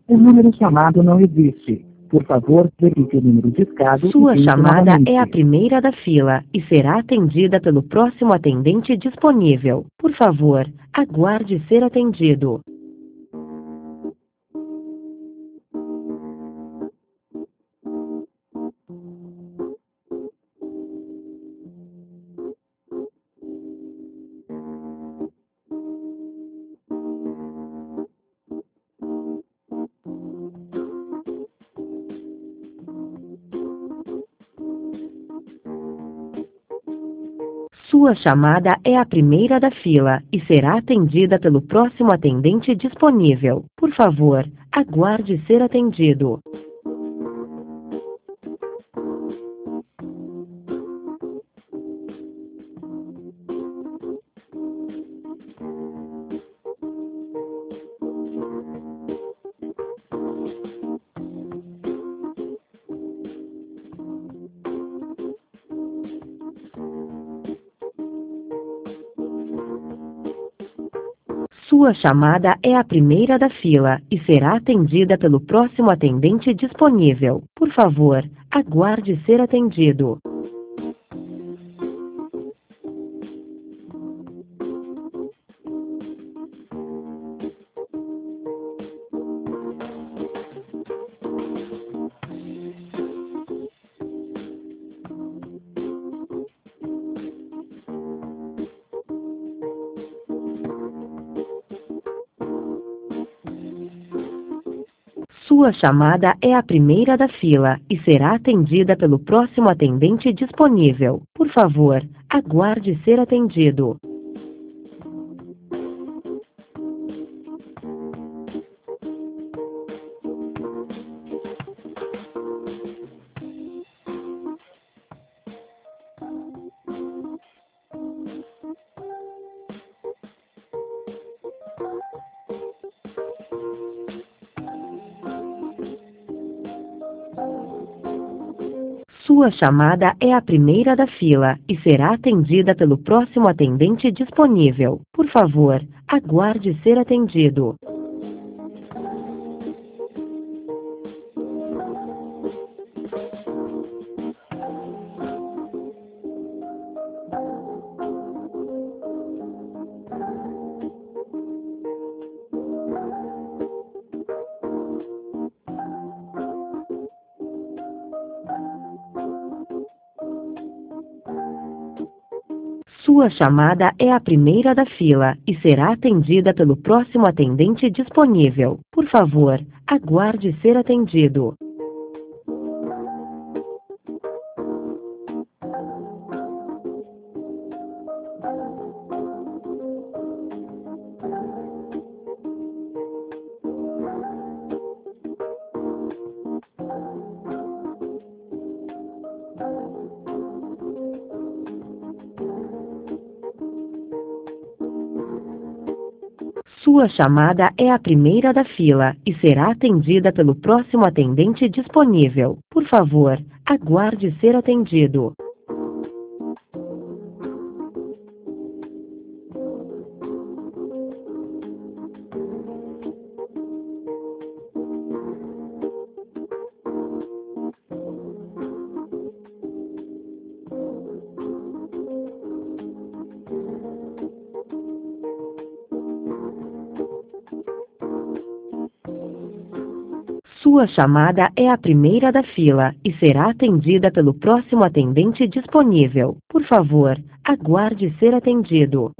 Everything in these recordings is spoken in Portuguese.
O número chamado não existe. Por favor, verifique o número discado e Sua tente chamada novamente. é a primeira da fila e será atendida pelo próximo atendente disponível. Por favor, aguarde ser atendido. Sua chamada é a primeira da fila e será atendida pelo próximo atendente disponível. Por favor, aguarde ser atendido. Sua chamada é a primeira da fila e será atendida pelo próximo atendente disponível. Por favor, aguarde ser atendido. Sua chamada é a primeira da fila e será atendida pelo próximo atendente disponível. Por favor, aguarde ser atendido. Sua chamada é a primeira da fila e será atendida pelo próximo atendente disponível. Por favor, aguarde ser atendido. Sua chamada é a primeira da fila e será atendida pelo próximo atendente disponível. Por favor, aguarde ser atendido. Sua chamada é a primeira da fila e será atendida pelo próximo atendente disponível. Por favor, aguarde ser atendido. Sua chamada é a primeira da fila e será atendida pelo próximo atendente disponível. Por favor, aguarde ser atendido.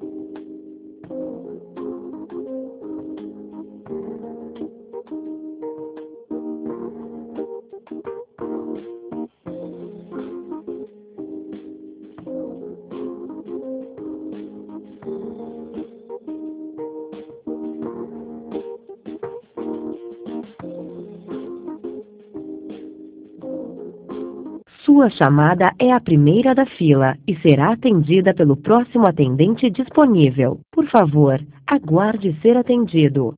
Sua chamada é a primeira da fila e será atendida pelo próximo atendente disponível. Por favor, aguarde ser atendido.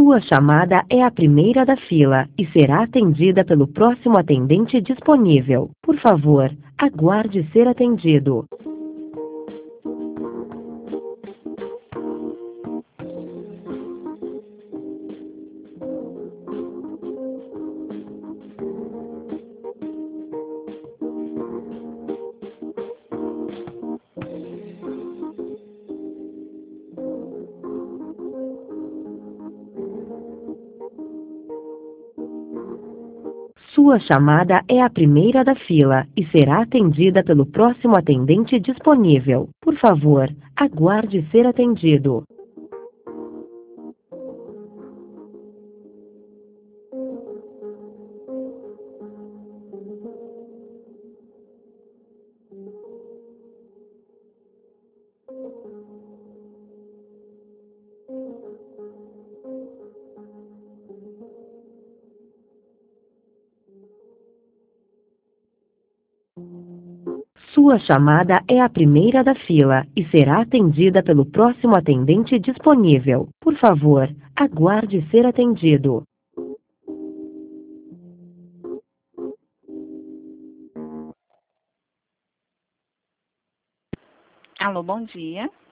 Sua chamada é a primeira da fila e será atendida pelo próximo atendente disponível. Por favor, aguarde ser atendido. Sua chamada é a primeira da fila e será atendida pelo próximo atendente disponível. Por favor, aguarde ser atendido. Sua chamada é a primeira da fila e será atendida pelo próximo atendente disponível. Por favor, aguarde ser atendido. Alô, bom dia.